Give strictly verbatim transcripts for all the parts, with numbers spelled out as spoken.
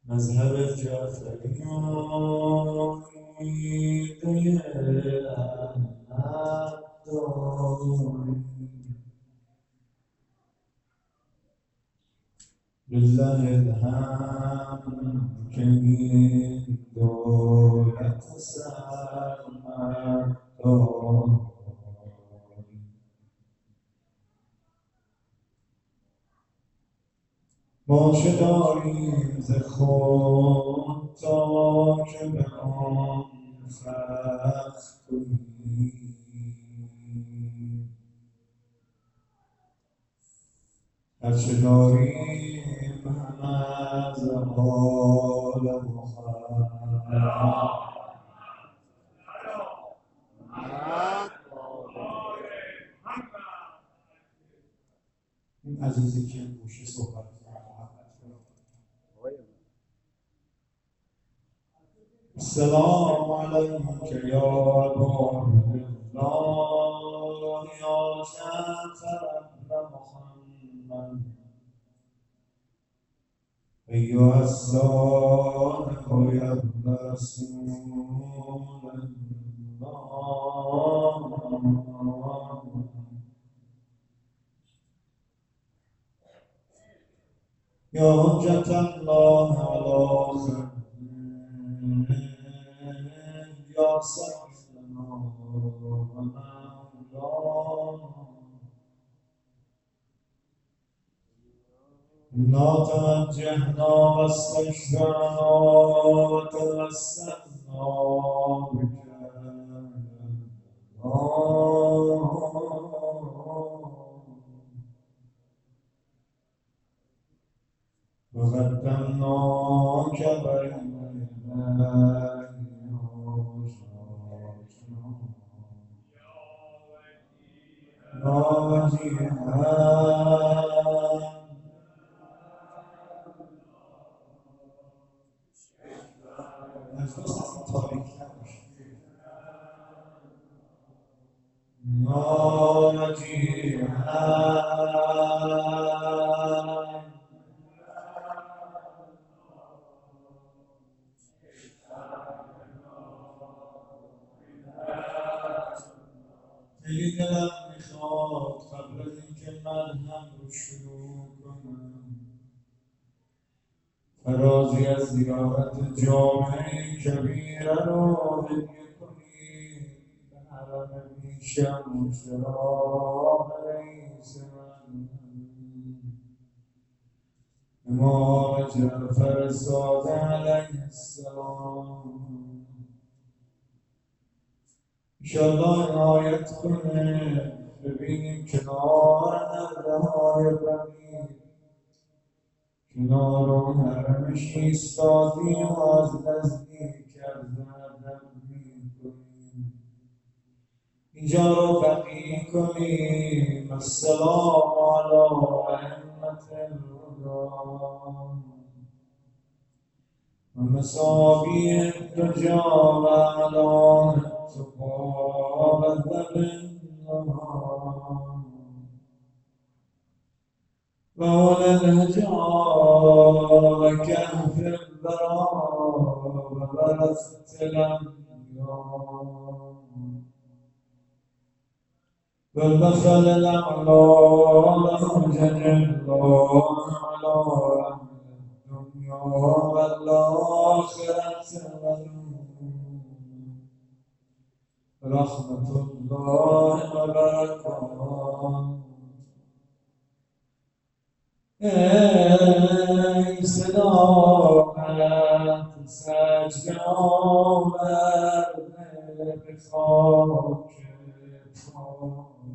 مذهب جعفری ایده احمد داری لله الحمد که این دولت سرمد داری ما چه داریم ز خود تا که به آن فخر کنیم هرچه داریم هم از حال مخیر این عزیزی که گوشی صحبت السلام علیک یا ابا الله یا جعفر ابن محمد ایها الصادق یا ابن رسول الله یا حجت الله علی خلقه یا سیدنا و مولانا إنا توجهنا واستشفعنا وتوسلنا بك وقدمناك بين يدي يا وجيها خیلی دلم میخواد قبل از اینکه من هم رو شروع کنم فرازی از زیارت جامعه کبیره رو هدیه کنیم به حرم پیشم و چراغ رئیس من امام جعفر صادق علیه السلام انشاءالله عنایت کنه ببینیم کنار نرده های بمید کنار اون حرمش ایستادیم و از نزدیک از ادب میکنیم اینجا رو بقیه کنیم السلام علی ائمة الهدی و مصابیح الدجی و اعلام التقی و ذل النهار و اولى الهجاء و کهف البراء و برزة الانبیاء و المثل الاعلی وحجج الله على الدنیا و الاخرة رحمة الله و برکاته ای صداقت سجده آورده به خاک پای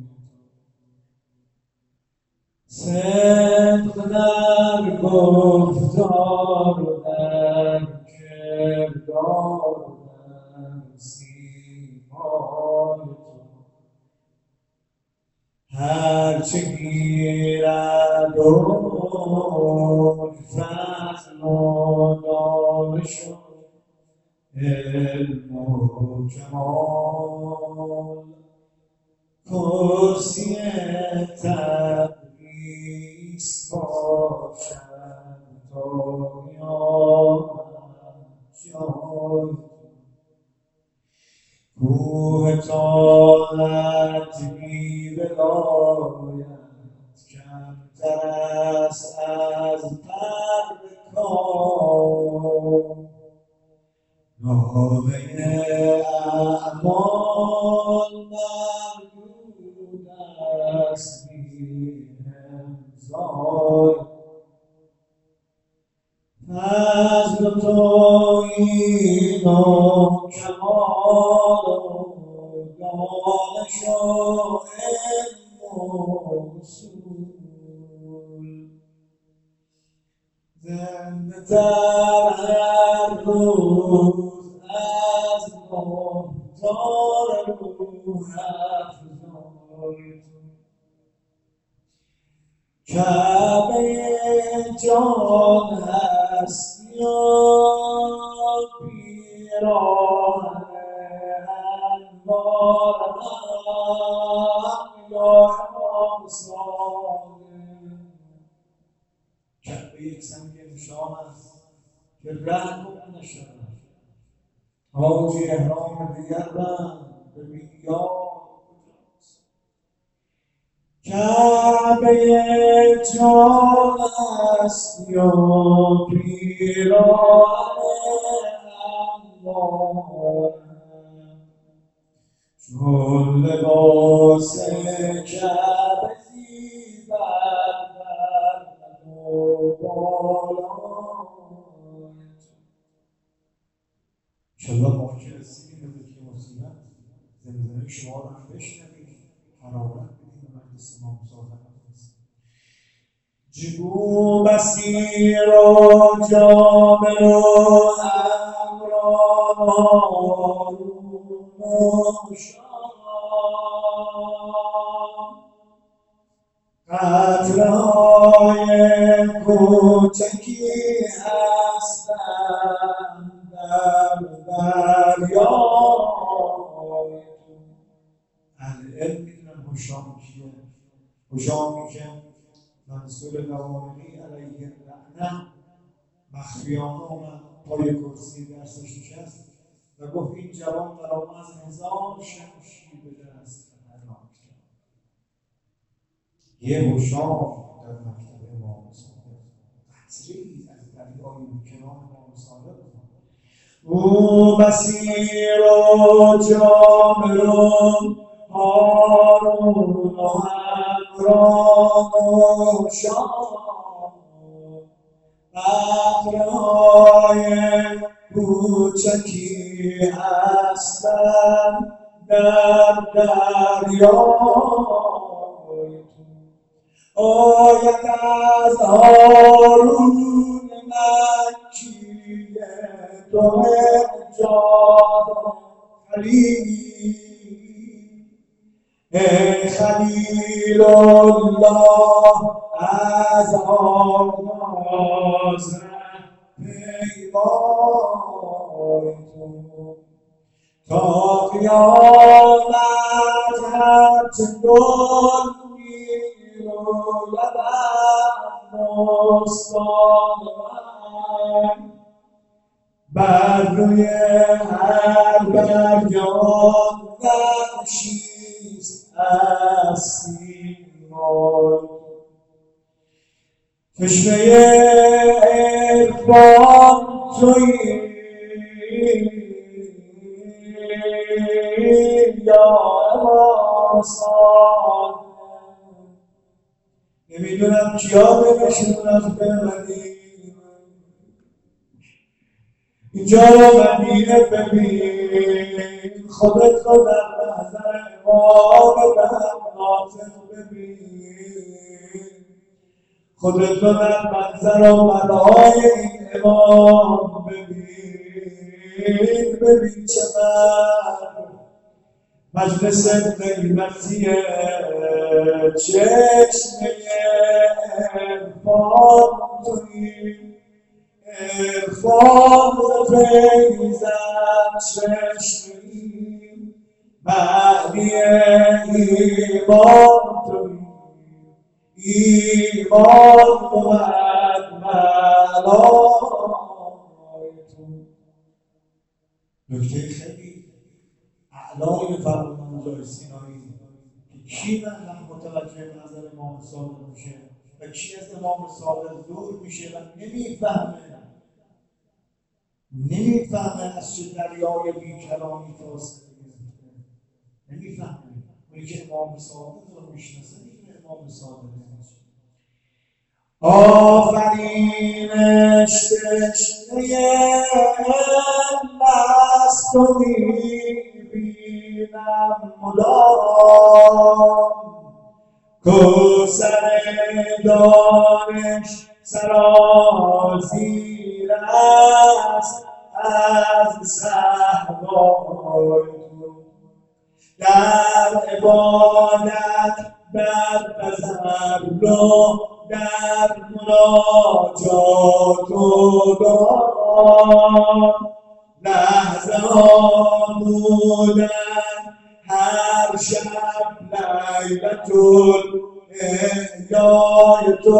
صدق در گفتار و در کردار و در سیمای تو هرچه گیرد و فضل و دانش و علم و کمال کرسی تدریس باشد تا قیامت اطاعت بی ولایت کمتر است از پر کار. نامه اعمال مردود است بی امضای. فضل و تویین و کمال و دانش و علم و اصول زنده تر هر روز از مختار روح افزای. کعبه جان هستی و پیراهن انوار حق یا امام صادق. کعبه یک سنگ نشان است که ره گم نشود. تاج احرام دیگر بند ببین یاد کعبه جان است یا پیراهن انوار چون لباس کعبه زیبد بر و بالای. انشاءالله موقع که رسیدیم به ذکر مصیبت زمزمه شما رو هم بشنویم، حرارت بدیم به مجلس ما مصاحبت کنیم. جگو بسیر و جامع و امران هارون و شام قطره‌های کوچکی هستند در دریای. اهل علم میدونن هشام کیه. هشامی که منصور لوامنی علیه لعنه مخفیانه اومد پای کرسی درسش نشست و گفت این جوان مرا از هزار شمشیر به دست خطرناک کرد. یه هشام در مکتب امام صادق قطره‌ای از دریای کنار امام صادق او بصیر و جابر و هارون و عمران و شام قطره‌های کوچکی هستند در دریای. آید از هارون مکی تو جان خلیل ای خلیل الله از آغاز پیمای تو تا قیامت هرچه گل میروید از بستان من بر روی هر برگ آن نقشیست از سیمای. چشمه عرفان تویی یا امام صادق. نمیدونم کیا بکشون از بمدین اینجا رو مدینه ببین خودت رو در نظر امام بهناتت ببین خودت رو در منظر و منهای این امام ببین ببین چه من مجلس قیمتیه چشمه عرفان تویی عرفان فیضت چشمی معنی ایمان تویی ایمان بود معنای تو. نکته خیلی اعلای فرمودن سینایی که کی من متوجه نظر امام صادق میشه و کی از امام صادق دور میشه و نمیفهمه نمیفهمه از چه دریای بیکرامی فاصله گرفته، نمیفهمه. اونی که امام صادق رو میشناسه میدونه امام صادق نمیشه. آفرینش تشنه مست و میبینم مدام، کوثر دانش سرازیر است از صحبای تو، در عبادت در تذلل در مناجات و دعا، لحظه ها بودن هر شب لیلة احیای تو،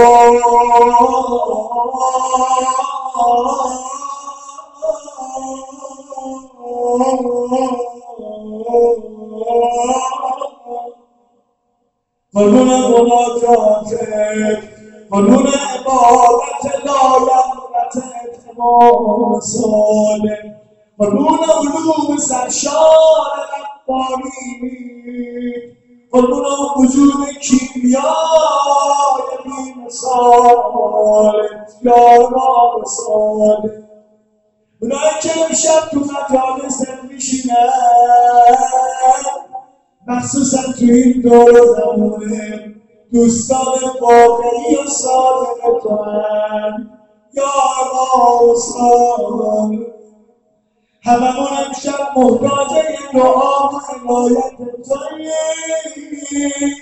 قانون مناجاتت، قانون عبادت لایقتت امام صالح، قانون علوم سرشار ربانی، قانون وجود کیمیای بی‌مثالت یا امام صالح. اونایی که امشب تو مجالست میشینن، مخصوصا تو این دور زمونه، دوستان واقعی و صادق تو هم یا امام صالح، هممون امشب محتاج این دعا و عنایت توییم.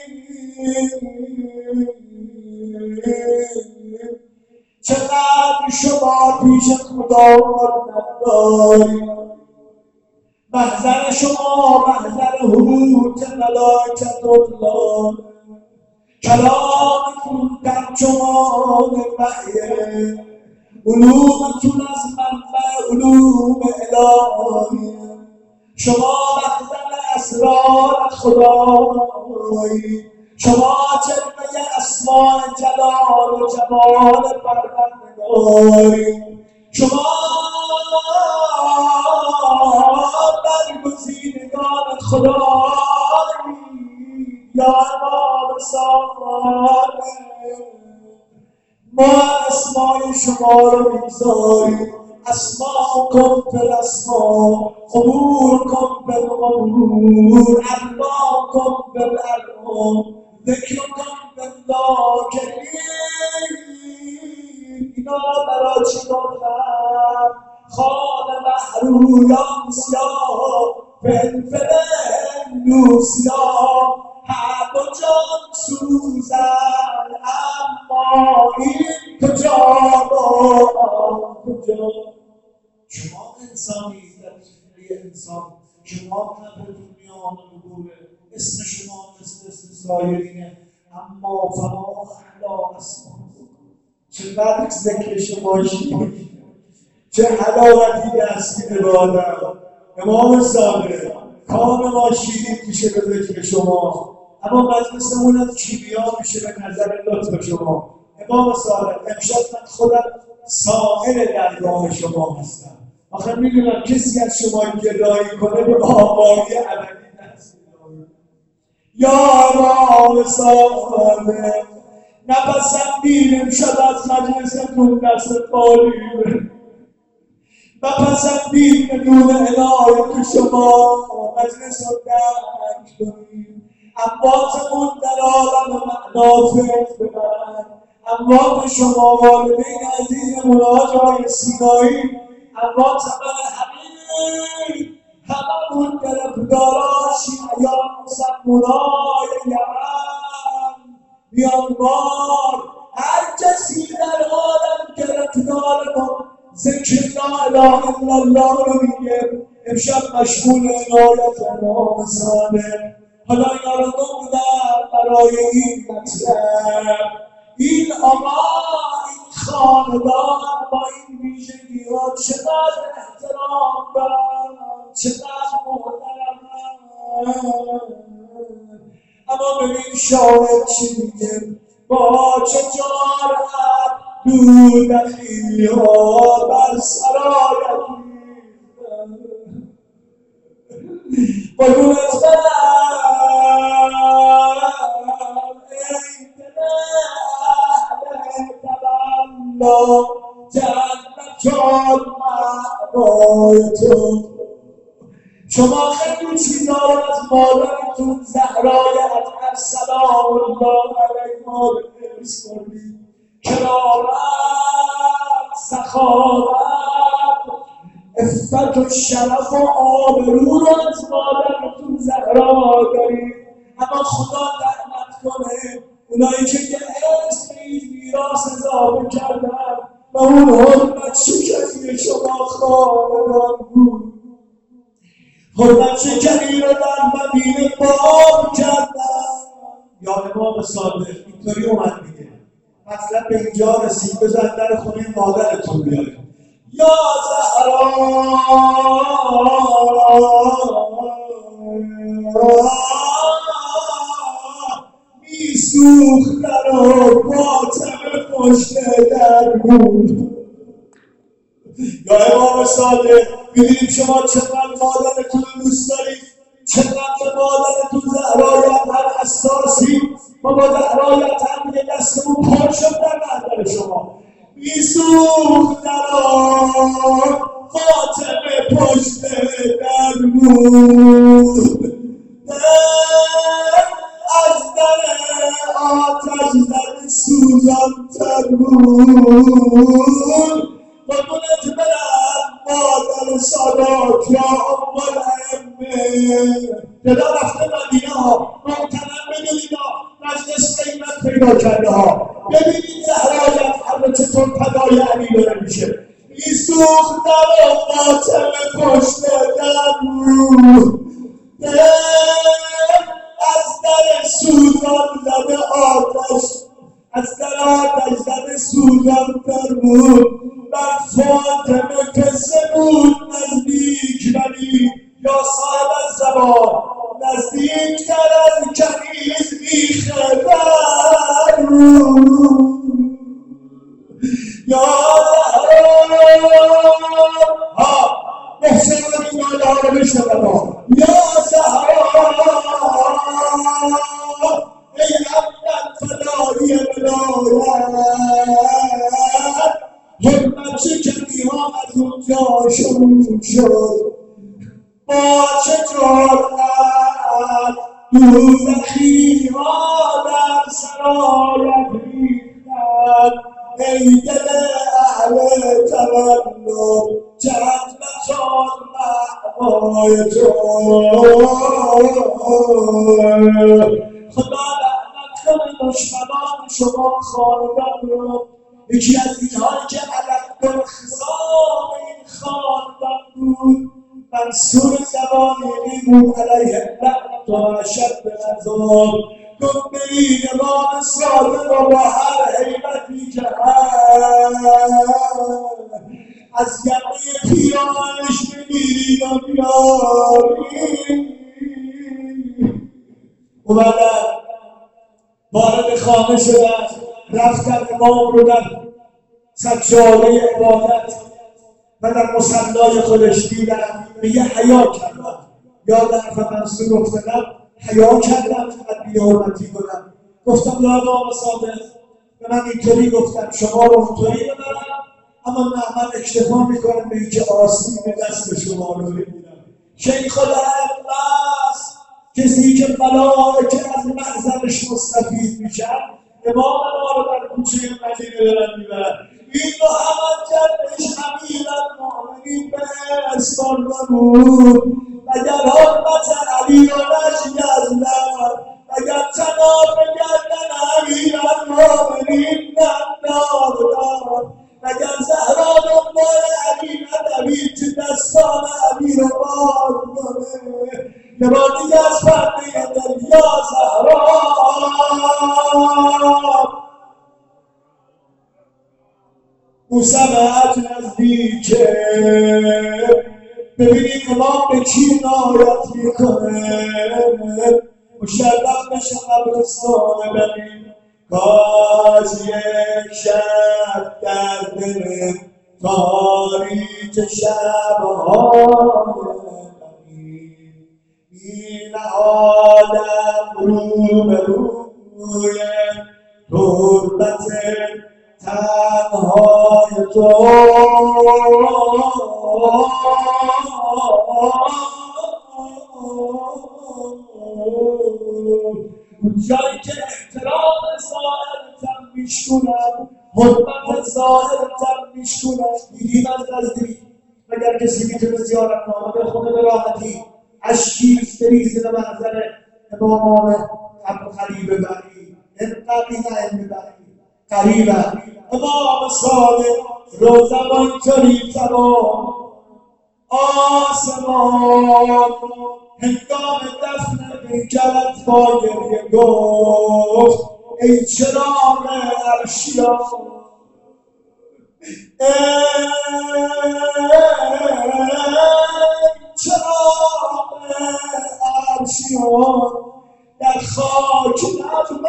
چقدر شما پیش خدا نداریم، محضر شما محضر حروت ملائکت الله، کلامتون ترجمان وحیه، علومتون از منبع علوم الهی، شما محضر اسرار خدایی، شما جلوه اسماء جلال و جمال پروردگاری، شما برگزیدگان خدایی یا امام صالح. ما اسمای شما رو میگذاریم، اسماء کن فی الاسماء، امور کن فی الامور، ارباب کن فی الارباب، ذکر کن فی الذاکرین. اینا برای چی گفتم؟ خان محرویان سیاه، فلفل هندوسیاه، هر دو جان سوزن، اما این کجا با کجا. شما انسانی در فکری انسان، شما قبل دنیا نبوره، اسم شما مثل اسم سایرینه، اما فما احلا اسما. چقدر ذکر شما شیرین، چه حلاوتی دست میده به آدم. امام صادق کام ما شیرین میشه به ذکر شما، اما مجلسمون از کیمیا میشه به نظر لطف شما. امام صادق امشب من خودم سائل درگاه شما هستم. آخه میدونم کسی از شما گدایی کنه به آبایی ابدی دست میده. یا امام صادق نپسندیدیم شد از مجلستون دست خالی بره، نپسندید بدون عنایت شما مجلس رو درک کنیم. امواتمون در عالم معنات فیض ببرن، اموات شما والدین عزیزمون آقای سینایی، اموات من حبیب، هممون گرفتاراشی ایام مسلمونای یمن، میانمار، هر کسی در عالم گرفتار ما ذکر لا اله الا الله رو میگه. امشب مشغول عنایت امام صادق. حالا اینا رو بودن برای این مطلب، این آقا، این خاندان با این ویژگی ها چقدر احترام دارن، چقدر محترمن. این شاعر چی میگه؟ با چه جرأت دودکی ها بر سرایت ریختند قربونت برم ای دل اهل تمنا جنت مأوای تو. شما خیلی چیزا رو از مادرتون زهرای اطهر سلام الله علیها ارث کردید. کرامت، سخاوت، عفت و شرف و آبرو رو از مادرتون زهرا دارید. اما خدا رحمت کنه اونایی که یه اسم این میراث اضافه کردن و اون حرمت شکنی شما خاندان بود. حرمت شکنی رو در مدینه باب کردن. یا امام صادق اینطوری اومد میگه مطلب به اینجا رسید بزن در خونه مادرتون بیارید. یا زهرا میسوختن و فاطمه پشت در بود. یا امام صادق می‌بینیم شما چقدر مادرتون رو دوست دارید، چقدر مادرتون زهرای اطهر حساسی و با زهرای اطهر میگه دستمون پر شد در مادر شما. میسوختن فاطمه پشت در بود. از در آتش زده سوزان تر بود. قربونت برم مادر سادات یا ام الائمه. جدا رفته مدینه ها محترم بدونید مجلس قیمت پیدا کرده ها. ببینید زهرای اطهر چطور فدای علی داره میشه. میسوختن و فاطمه پشت در بود. از در سوزان زده آتش از در آتش زده سوزان تر بود. بر فاطمه کسی بود نزدیک ولی یا صاحب الزمان نزدیک تر از کنیز میخه بر یا زهرا ها محسن رو این ناله ها رو بشنون ها. یا زهرا ای عبدالله فدایی ولایت حرمت شکنی ها از اونجا شروع شد. با چه جرأت دوزخی ها در سرایت ریختند ای دل اهل تمنا جنت مأوای تو. خدا لعنت کنه دشمنان شما خاندان رو. یکی از اینهایی که علم خصام این خاندان بود منصور زبانیلی بود علیه لعنت و اشد العذاب. گفت برید امام صادق و با هر حیبتی که از یقه پیرانش بگیرید و بیارید. اومدن وارد خانه شدن رفتن امام رو در سجاده عبادت و در مصلای خودش دیدن میگه حیا کردم. یاد حرف منصور افتادم حیا کردم فقط بی‌حرمتی کنم. گفتم یا امام صادق به من اینطوری گفتم شما رو اونطوری ببرم اما نه من اکتفا میکنم به اینکه آستین دست شما رو بگیرم. شیخ الائمه است کسی که ملائکه از محضرش مستفید میشن. امام ما رو در کوچه مدینه دارن میبرن. این محمد جدش امیرالمؤمنین به اسفار بود. اگر حرمت علی رو نشگردن اگر تناب گردن امیرالمؤمنین ننداختن اگر زهرا دنبال علی ندوید که دستان علی رو باز کنه یه بار دیگه از فرده دل یا زهرا او سمت نزدیکه. ببینید امام به کی نایت میکنه. مشرف بشه قبرستان بنی کاش یک شب در دل تاریک شبهای بی نهادم رو به روی تربت تنهای تو جایی که احترام ظاهرتم میشکنم حرمت ظاهرتم میشکنم دیدیم از نزدیک مگر کسی میتونه زیارتنامه بخونه به راحتی اشکی بریزه به منظر امامان ابو خلیل بری انقدر این بری قریبا امام صادق روزمان اینطوری تمام آسمان هنگام دفن بیکرت با گریه گفت ای چراغ عرشیان ای چراغ عرشیان در خاک نبود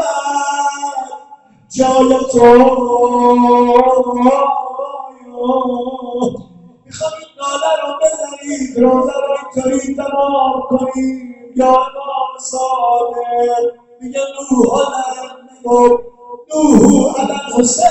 جای تو میخوام این ناله رو بزنید روزه رو اینطوری تمام کنید یا امام صادق میگه نوح علیه میگو نوح علیه حسین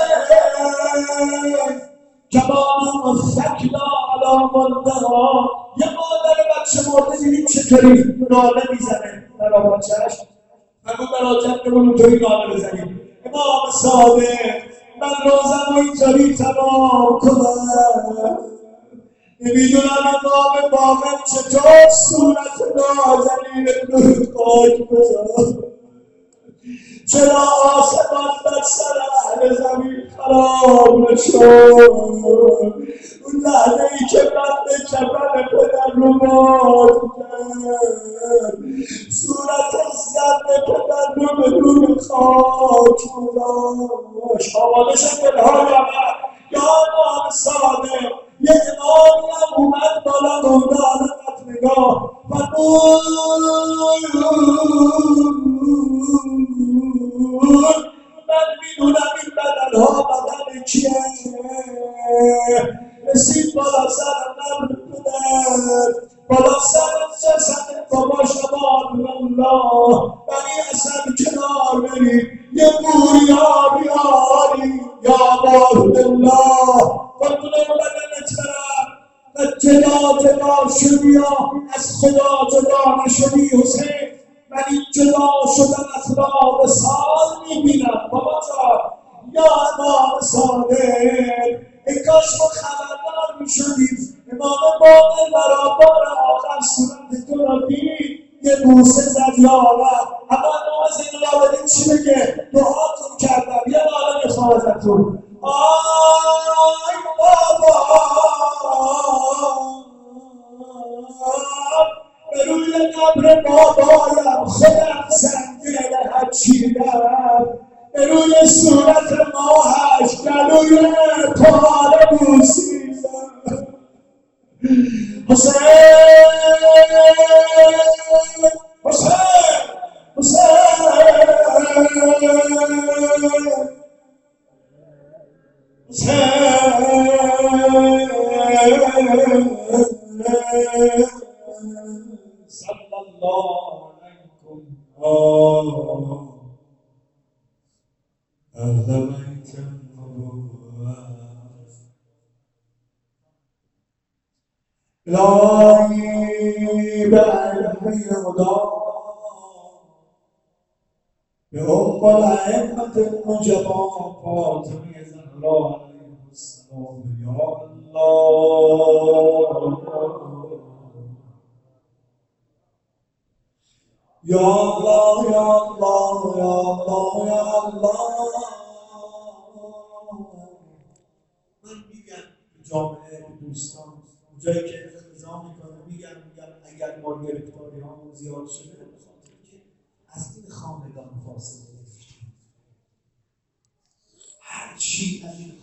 کما مستکلا علی مردها یه مادر بچه مرده دیدید چطوری ناله میزنه برای بچهش همون براجت نمون اونطوری ناله بزنید امام صادق من روزم رو اینطوری تمام کنم نمیدونم امام باقر چطور صورت نازنین نور خاک بزن چرا آسمان بر سر اهل زمین خراب نشد اون لحظه ای که بند کفن پدر رو باز کرد صورت زرد پدر رو به نور خاک گذاشت آماده شد دلها یا امام صادق یه امامی هم اومد بالا دنبالت نگاه و من میدونم این بدنها بدن کیه رسید بالا سر نبر پدر بالا سر جسد بابا شبان الله ولی اصلا کنار برید یه بوری آبی آری یا بارد الله قربونه بدنت برم و جدا جدا شدی یا از خدا جدا نشدی حسین من این جدا شدن اخلاق سال میبینم بابا جا یا امام صادق ای کاش ما خبردار میشدیم امام باقر برا بار آخر صورت تو را دید یه بوسه زد یا رب اما نماز این لابدین چی بگه دعاتون کردم یه ناله میخوام ازتون آی بابا به روی قبر بابایم خودم سنگه هچیدم به روی صورت ماهش گلوی پاره بوسیدم حسین حسین حسین صلی الله علیکم اهل بیت النبوة الهی به علم خدا به ام الائمة المجبا فاطمه زهرا علیه السلام یا الله یا الله یا الله یا الله یا الله من میگم جامعه دوستان اونجایی که اقتضا میکنه میگم میگم اگر ما گرفتاری هامون زیاد شده به خاطر که از این خاندان فاصله گرفتیم هر چی از این